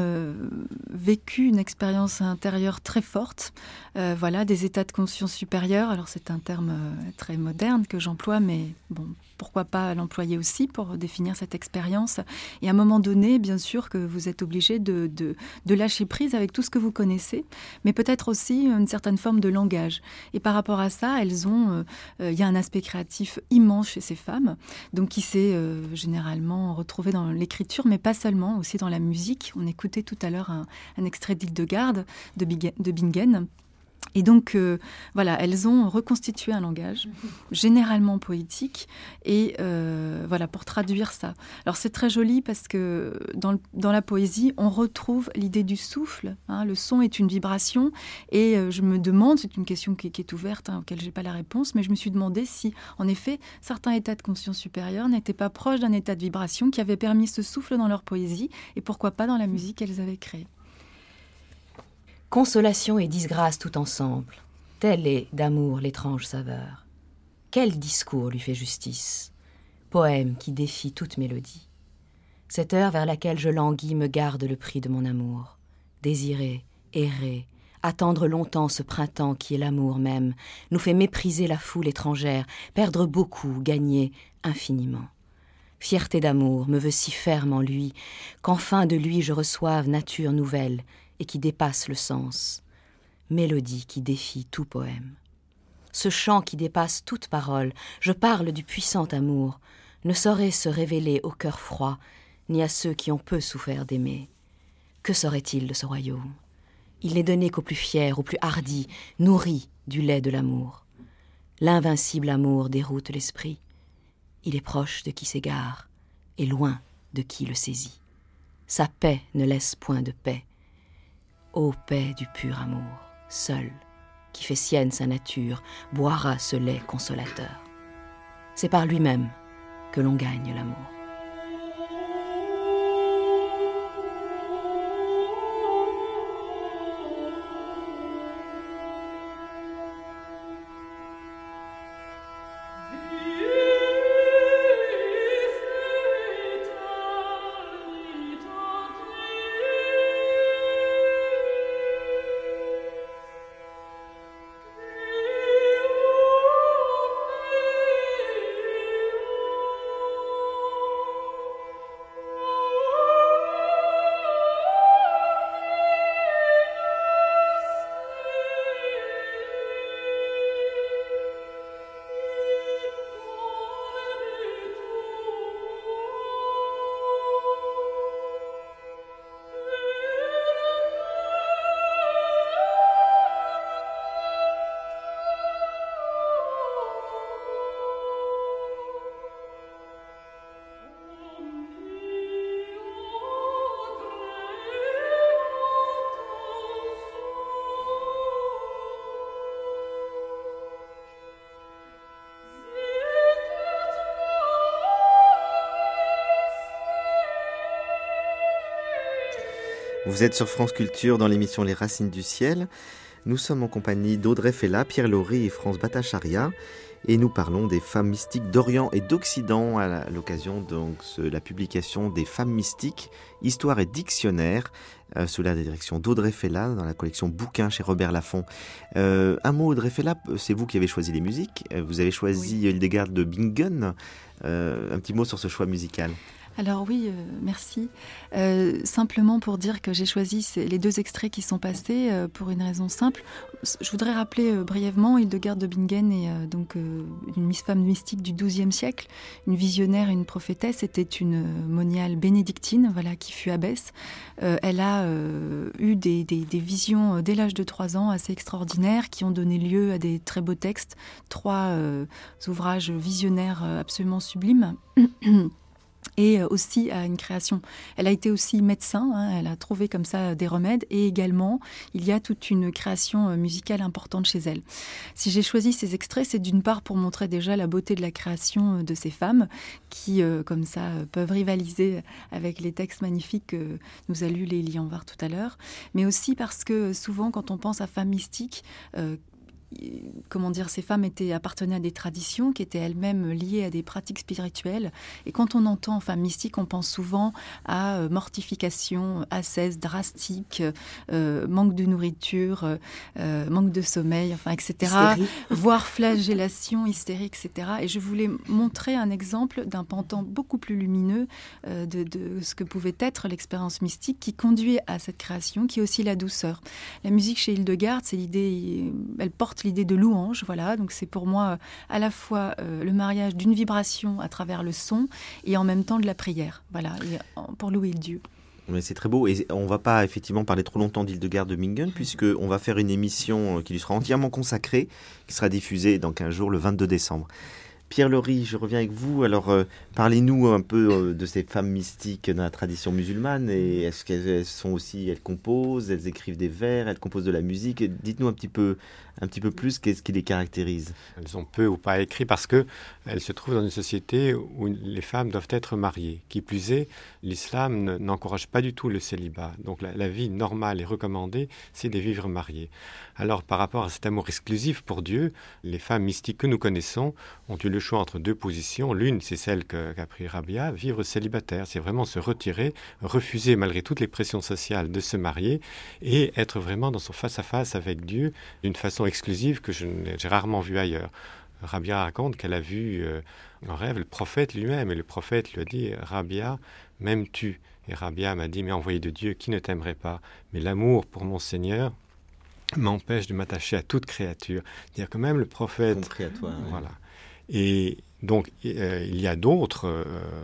vécu une expérience intérieure très forte, des états de conscience supérieurs. Alors c'est un terme très moderne que j'emploie, mais bon, pourquoi pas l'employer aussi pour définir cette expérience. Et à un moment donné, bien sûr que vous êtes obligé de lâcher prise avec tout ce que vous connaissez, mais peut-être aussi une certaine forme de langage. Et par rapport à ça, il y a un aspect créatif immense chez ces femmes, donc qui s'est généralement retrouvé dans l'écriture, mais pas seulement, aussi dans la musique. On écoutait tout à l'heure un extrait d'Hildegarde de Bingen. Et donc, elles ont reconstitué un langage, généralement poétique, et pour traduire ça. Alors, c'est très joli parce que dans la poésie, on retrouve l'idée du souffle. Le son est une vibration, et je me demande, c'est une question qui est ouverte, auquel je n'ai pas la réponse, mais je me suis demandé si, en effet, certains états de conscience supérieure n'étaient pas proches d'un état de vibration qui avait permis ce souffle dans leur poésie, et pourquoi pas dans la musique qu'elles avaient créée. Consolation et disgrâce tout ensemble, telle est d'amour l'étrange saveur. Quel discours lui fait justice, poème qui défie toute mélodie. Cette heure vers laquelle je languis me garde le prix de mon amour. Désirer, errer, attendre longtemps ce printemps qui est l'amour même, nous fait mépriser la foule étrangère, perdre beaucoup, gagner infiniment. Fierté d'amour me veut si ferme en lui, qu'enfin de lui je reçoive nature nouvelle, et qui dépasse le sens, mélodie qui défie tout poème. Ce chant qui dépasse toute parole, je parle du puissant amour, ne saurait se révéler au cœur froid, ni à ceux qui ont peu souffert d'aimer. Que serait-il de ce royaume? Il n'est donné qu'aux plus fiers, aux plus hardis, nourris du lait de l'amour. L'invincible amour déroute l'esprit. Il est proche de qui s'égare et loin de qui le saisit. Sa paix ne laisse point de paix. Ô paix du pur amour, seul, qui fait sienne sa nature, boira ce lait consolateur. C'est par lui-même que l'on gagne l'amour. Vous êtes sur France Culture dans l'émission Les Racines du Ciel. Nous sommes en compagnie d'Audrey Fella, Pierre Laury et France Bhattacharya. Et nous parlons des femmes mystiques d'Orient et d'Occident à l'occasion de la publication des femmes mystiques, histoire et dictionnaire, sous la direction d'Audrey Fella dans la collection Bouquins chez Robert Laffont. Un mot, Audrey Fella, c'est vous qui avez choisi les musiques. Vous avez choisi Hildegard de Bingen. Un petit mot sur ce choix musical. Alors oui, merci. Simplement pour dire que j'ai choisi les deux extraits qui sont passés pour une raison simple. Je voudrais rappeler brièvement, Hildegard de Bingen est donc une femme mystique du XIIe siècle, une visionnaire et une prophétesse. C'était une moniale bénédictine, voilà, qui fut abbesse. Elle a eu des visions dès l'âge de 3 ans assez extraordinaires qui ont donné lieu à des très beaux textes, 3 ouvrages visionnaires absolument sublimes. Et aussi à une création. Elle a été aussi médecin, elle a trouvé comme ça des remèdes, et également il y a toute une création musicale importante chez elle. Si j'ai choisi ces extraits, c'est d'une part pour montrer déjà la beauté de la création de ces femmes qui, comme ça, peuvent rivaliser avec les textes magnifiques que nous a lu Lélie Anvar tout à l'heure, mais aussi parce que souvent quand on pense à femmes mystiques, ces femmes appartenaient à des traditions qui étaient elles-mêmes liées à des pratiques spirituelles. Et quand on entend femme mystique, on pense souvent à mortification, ascèse drastique, manque de nourriture, manque de sommeil, etc. Hystérie. Voire flagellation, hystérie, etc. Et je voulais montrer un exemple d'un pendant beaucoup plus lumineux de ce que pouvait être l'expérience mystique qui conduit à cette création, qui est aussi la douceur. La musique chez Hildegard, c'est l'idée, elle porte l'idée de louange, voilà. Donc c'est pour moi à la fois le mariage d'une vibration à travers le son et en même temps de la prière, voilà, pour louer le Dieu. Mais c'est très beau et on ne va pas effectivement parler trop longtemps d'Hildegard de Bingen puisqu'on va faire une émission qui lui sera entièrement consacrée, qui sera diffusée dans 15 jours, le 22 décembre. Pierre Laury, je reviens avec vous. Alors, parlez-nous un peu de ces femmes mystiques dans la tradition musulmane. Et est-ce qu'elles sont aussi, elles composent, elles écrivent des vers, elles composent de la musique. Dites-nous un petit peu plus, qu'est-ce qui les caractérise? Elles ont peu ou pas écrit parce qu'elles se trouvent dans une société où les femmes doivent être mariées. Qui plus est, l'islam n'encourage pas du tout le célibat. Donc la vie normale et recommandée, c'est de vivre mariées. Alors, par rapport à cet amour exclusif pour Dieu, les femmes mystiques que nous connaissons ont eu le choix entre 2 positions. L'une, c'est celle qu'a pris Rabia, vivre célibataire. C'est vraiment se retirer, refuser malgré toutes les pressions sociales de se marier et être vraiment dans son face-à-face avec Dieu d'une façon exclusive que j'ai rarement vue ailleurs. Rabia raconte qu'elle a vu en rêve le prophète lui-même et le prophète lui a dit « Rabia, m'aimes-tu » Et Rabia m'a dit « Mais envoyé de Dieu, qui ne t'aimerait pas ? Mais l'amour pour mon Seigneur m'empêche de m'attacher à toute créature. » C'est-à-dire que même le prophète... Compris à toi. Voilà. Et donc, il y a d'autres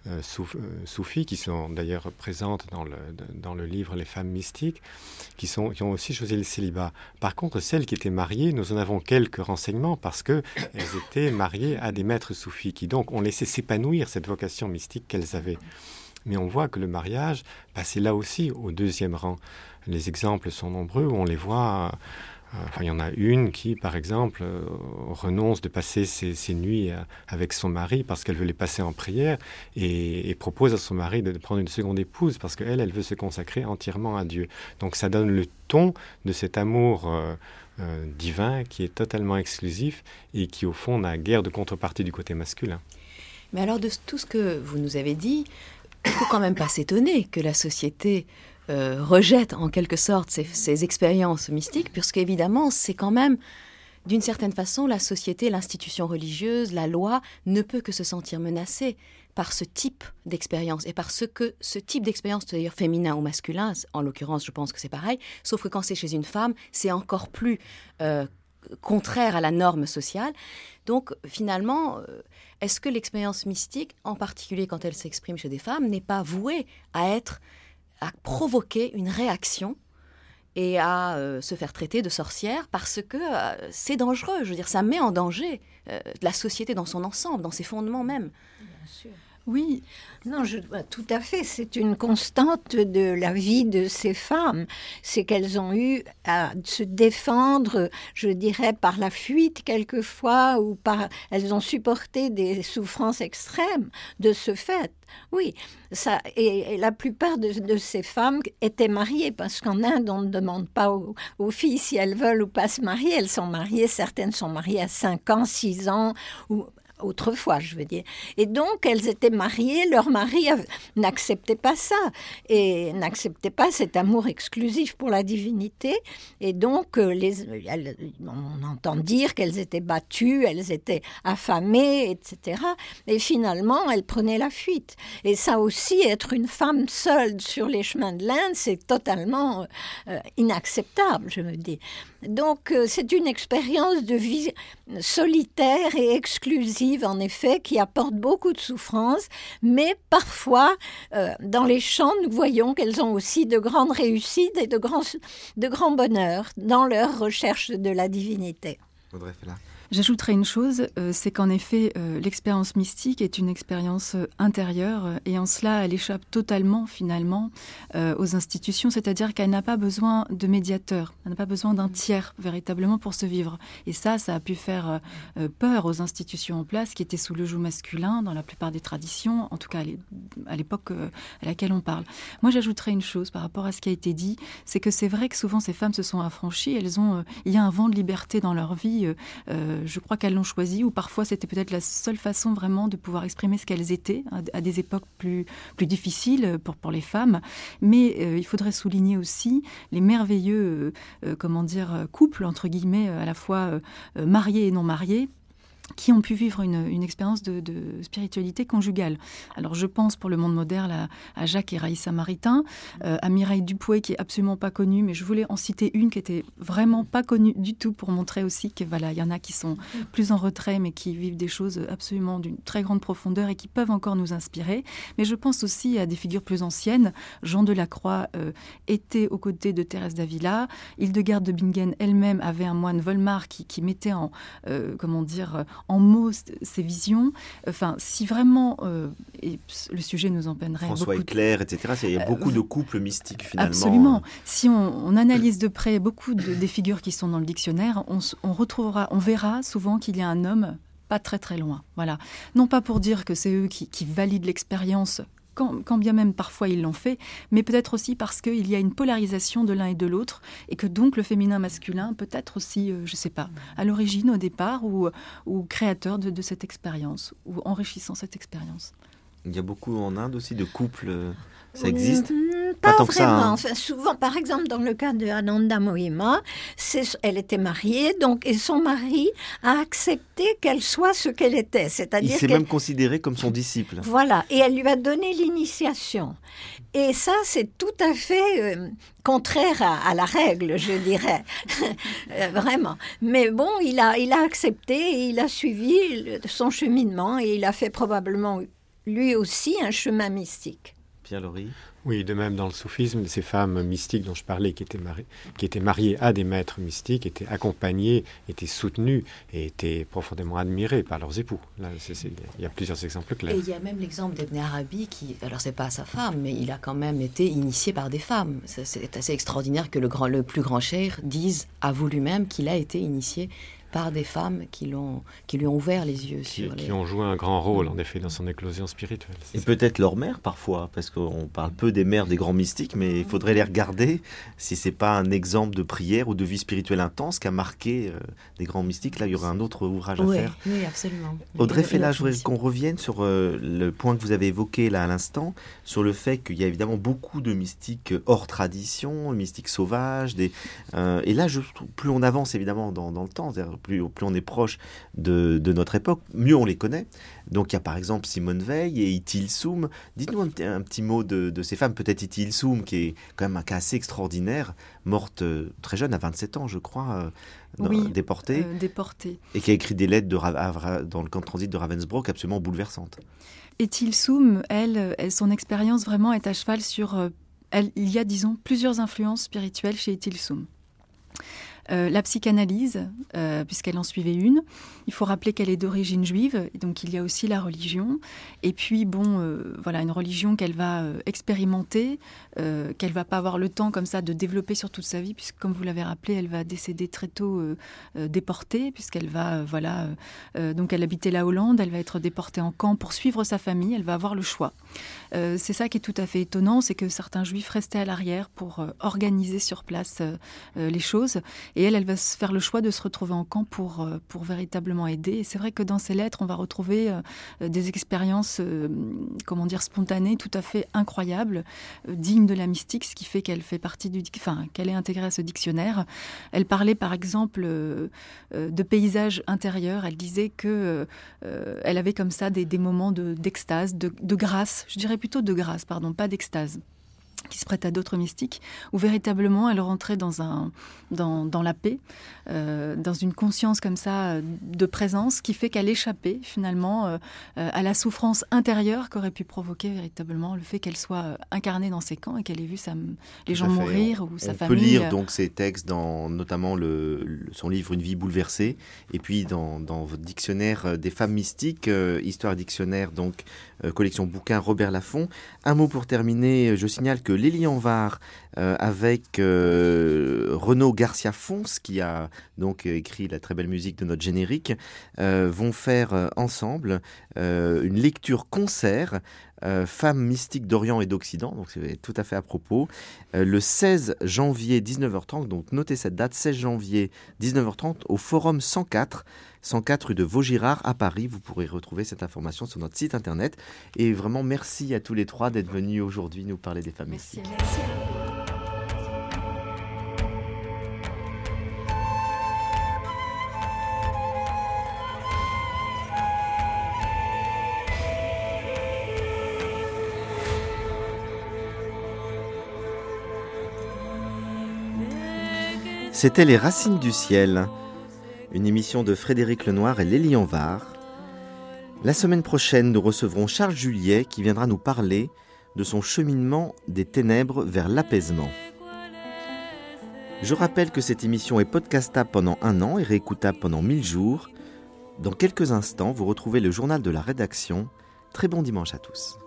soufis, qui sont d'ailleurs présentes dans le livre Les femmes mystiques, qui ont aussi choisi le célibat. Par contre, celles qui étaient mariées, nous en avons quelques renseignements parce qu'elles étaient mariées à des maîtres soufis qui donc ont laissé s'épanouir cette vocation mystique qu'elles avaient. Mais on voit que le mariage passait là aussi au deuxième rang. Les exemples sont nombreux où on les voit. Il y en a une qui, par exemple, renonce de passer ses nuits avec son mari parce qu'elle veut les passer en prière et propose à son mari de prendre une seconde épouse parce qu'elle veut se consacrer entièrement à Dieu. Donc ça donne le ton de cet amour divin qui est totalement exclusif et qui, au fond, n'a guère de contrepartie du côté masculin. Mais alors, de tout ce que vous nous avez dit, il ne faut quand même pas s'étonner que la société rejette en quelque sorte ces expériences mystiques, puisqu'évidemment, c'est quand même, d'une certaine façon, la société, l'institution religieuse, la loi ne peut que se sentir menacée par ce type d'expérience et parce que ce type d'expérience, c'est-à-dire féminin ou masculin, en l'occurrence, je pense que c'est pareil, sauf que quand c'est chez une femme, c'est encore plus contraire à la norme sociale. Donc, finalement, est-ce que l'expérience mystique, en particulier quand elle s'exprime chez des femmes, n'est pas vouée à provoquer une réaction et à se faire traiter de sorcière parce que c'est dangereux. Je veux dire, ça met en danger la société dans son ensemble, dans ses fondements même. Bien sûr. Oui. Non, tout à fait. C'est une constante de la vie de ces femmes. C'est qu'elles ont eu à se défendre, je dirais, par la fuite quelquefois, ou elles ont supporté des souffrances extrêmes de ce fait. Oui, et la plupart de ces femmes étaient mariées, parce qu'en Inde, on ne demande pas aux filles si elles veulent ou pas se marier. Elles sont mariées, certaines sont mariées à 5 ans, 6 ans, ou autrefois, je veux dire. Et donc, elles étaient mariées, leur mari n'acceptait pas ça, et n'acceptait pas cet amour exclusif pour la divinité. Et donc, on entend dire qu'elles étaient battues, elles étaient affamées, etc. Et finalement, elles prenaient la fuite. Et ça aussi, être une femme seule sur les chemins de l'Inde, c'est totalement inacceptable, je me dis. Donc, c'est une expérience de vie solitaire et exclusive, en effet, qui apporte beaucoup de souffrance, mais parfois, dans les chants, nous voyons qu'elles ont aussi de grandes réussites et de grands bonheurs dans leur recherche de la divinité. Audrey Fella. J'ajouterais une chose, c'est qu'en effet, l'expérience mystique est une expérience intérieure et en cela, elle échappe totalement, finalement, aux institutions, c'est-à-dire qu'elle n'a pas besoin de médiateur, elle n'a pas besoin d'un tiers, véritablement, pour se vivre. Et ça a pu faire peur aux institutions en place qui étaient sous le joug masculin dans la plupart des traditions, en tout cas à l'époque à laquelle on parle. Moi, j'ajouterais une chose par rapport à ce qui a été dit, c'est que c'est vrai que souvent ces femmes se sont affranchies, il y a un vent de liberté dans leur vie, je crois qu'elles l'ont choisi, ou parfois c'était peut-être la seule façon vraiment de pouvoir exprimer ce qu'elles étaient à des époques plus difficiles pour les femmes. Mais il faudrait souligner aussi les merveilleux couples, entre guillemets, à la fois mariés et non mariés, qui ont pu vivre une expérience de spiritualité conjugale. Alors je pense pour le monde moderne à Jacques et Raïssa Maritain, à Mireille Dupoué qui est absolument pas connue, mais je voulais en citer une qui était vraiment pas connue du tout pour montrer aussi que voilà, il y en a qui sont plus en retrait mais qui vivent des choses absolument d'une très grande profondeur et qui peuvent encore nous inspirer. Mais je pense aussi à des figures plus anciennes. Jean Delacroix était aux côtés de Thérèse d'Avila. Hildegarde de Bingen elle-même avait un moine Volmar qui mettait en mots ces visions. Enfin, si vraiment, et le sujet nous en peinerait François beaucoup. Éclair, etc. Il y a beaucoup de couples mystiques, finalement. Absolument. Si on analyse de près beaucoup des figures qui sont dans le dictionnaire, on verra souvent qu'il y a un homme pas très très loin. Voilà. Non pas pour dire que c'est eux qui valident l'expérience, quand bien même parfois ils l'ont fait, mais peut-être aussi parce qu'il y a une polarisation de l'un et de l'autre, et que donc le féminin-masculin peut être aussi, je ne sais pas, à l'origine, au départ, ou créateur de cette expérience, ou enrichissant cette expérience. Il y a beaucoup en Inde aussi de couples, ça existe Pas tant vraiment. que ça, hein. Enfin, souvent, par exemple, dans le cas de Ananda Mohima, elle était mariée, et son mari a accepté qu'elle soit ce qu'elle était. C'est-à-dire il s'est même considéré comme son disciple. Voilà, et elle lui a donné l'initiation. Et ça, c'est tout à fait contraire à la règle, je dirais. Vraiment. Mais bon, il a accepté et il a suivi son cheminement et il a fait probablement lui aussi un chemin mystique. Pierre Laurie. Oui, de même dans le soufisme, ces femmes mystiques dont je parlais, qui étaient mariées à des maîtres mystiques, étaient accompagnées, étaient soutenues et étaient profondément admirées par leurs époux. Là, il y a plusieurs exemples clairs. Et il y a même l'exemple d'Ibn Arabi qui, alors c'est pas sa femme, mais il a quand même été initié par des femmes. C'est assez extraordinaire que le plus grand cheikh avoue lui-même qu'il a été initié par des femmes qui lui ont ouvert les yeux. Qui ont joué un grand rôle, en effet, dans son éclosion spirituelle. Et peut-être leur mère, parfois, parce qu'on parle peu des mères des grands mystiques, mais il faudrait les regarder si c'est pas un exemple de prière ou de vie spirituelle intense qui a marqué des grands mystiques. Là, il y aurait un autre ouvrage à faire. Oui, absolument. Audrey Fella, je voudrais qu'on revienne sur le point que vous avez évoqué là à l'instant, sur le fait qu'il y a évidemment beaucoup de mystiques hors tradition, mystiques sauvages. Et là, plus on avance évidemment dans le temps, c'est-à-dire plus on est proche de notre époque, mieux on les connaît. Donc il y a par exemple Simone Veil et Iti Ilsoum. Dites-nous un petit mot de ces femmes, peut-être Iti Ilsoum, qui est quand même un cas assez extraordinaire, morte très jeune, à 27 ans je crois, déportée. Déportée. Et qui a écrit des lettres dans le camp de transit de Ravensbrück absolument bouleversantes. Iti Ilsoum, son expérience vraiment est à cheval sur... il y a, disons, plusieurs influences spirituelles chez Iti Ilsoum. La psychanalyse, puisqu'elle en suivait une. Il faut rappeler qu'elle est d'origine juive, donc il y a aussi la religion. Et puis, voilà, une religion qu'elle va expérimenter, qu'elle va pas avoir le temps comme ça de développer sur toute sa vie, puisque comme vous l'avez rappelé, elle va décéder très tôt déportée, puisqu'elle va, donc elle habitait la Hollande, elle va être déportée en camp pour suivre sa famille, elle va avoir le choix. C'est ça qui est tout à fait étonnant, c'est que certains juifs restaient à l'arrière pour organiser sur place les choses. Et elle va se faire le choix de se retrouver en camp pour véritablement aider. Et c'est vrai que dans ses lettres, on va retrouver des expériences, spontanées, tout à fait incroyables, dignes de la mystique, ce qui fait qu'elle fait partie qu'elle est intégrée à ce dictionnaire. Elle parlait par exemple de paysages intérieurs. Elle disait que elle avait comme ça des moments d'extase, de grâce. Je dirais plutôt de grâce, pardon, pas d'extase, qui se prête à d'autres mystiques, où véritablement elle rentrait dans la paix, dans une conscience comme ça de présence, qui fait qu'elle échappait finalement à la souffrance intérieure qu'aurait pu provoquer véritablement le fait qu'elle soit incarnée dans ces camps et qu'elle ait vu les gens mourir ou sa famille. On peut lire donc ces textes dans notamment son livre Une vie bouleversée, et puis dans votre dictionnaire des femmes mystiques, Histoire dictionnaire, donc collection bouquin Robert Laffont. Un mot pour terminer, je signale que Lilian-Var avec Renaud Garcia-Fons, qui a donc écrit la très belle musique de notre générique, vont faire ensemble une lecture concert Femmes mystiques d'Orient et d'Occident, donc c'est tout à fait à propos, le 16 janvier 19h30, donc notez cette date, 16 janvier 19h30 au Forum 104 rue de Vaugirard à Paris. Vous pourrez retrouver cette information sur notre site internet. Et vraiment merci à tous les trois d'être venus aujourd'hui nous parler des femmes mystiques. Merci. C'était Les Racines du Ciel, une émission de Frédéric Lenoir et Lilian-Var. La semaine prochaine, nous recevrons Charles Juliet qui viendra nous parler de son cheminement des ténèbres vers l'apaisement. Je rappelle que cette émission est podcastable pendant 1 an et réécoutable pendant 1000 jours. Dans quelques instants, vous retrouvez le journal de la rédaction. Très bon dimanche à tous.